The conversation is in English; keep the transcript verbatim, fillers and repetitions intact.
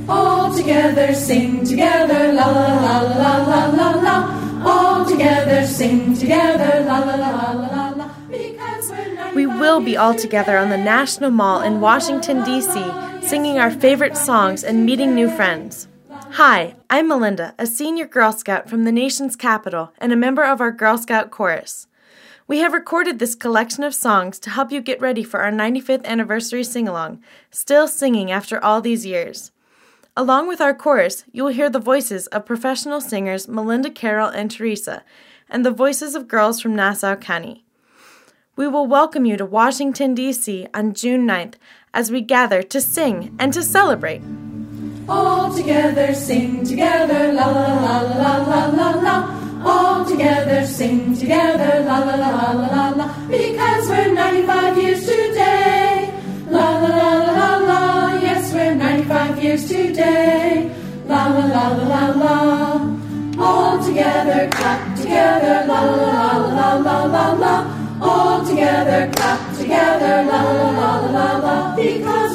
All together, sing together, la la la la la la la. All together, sing together, la la la la la la. Because we're We will be all together on the National Mall in Washington, D C, singing our favorite songs and meeting new friends. Hi, I'm Melinda, a senior Girl Scout from the nation's capital and a member of our Girl Scout chorus. We have recorded this collection of songs to help you get ready for our ninety-fifth anniversary sing-along, still singing after all these years. Along with our chorus, you will hear the voices of professional singers Melinda Carroll and Teresa, and the voices of girls from Nassau County. We will welcome you to Washington, D C on June ninth as we gather to sing and to celebrate. all together, sing together, la la la la la la la. All together, sing together, la la la la la la. Because we're ninety-five years today, la la la la la. Yes, we're ninety-five years today, la la la la la. All together, clap together, la la la la la la. All together, clap together, la la la la la. Because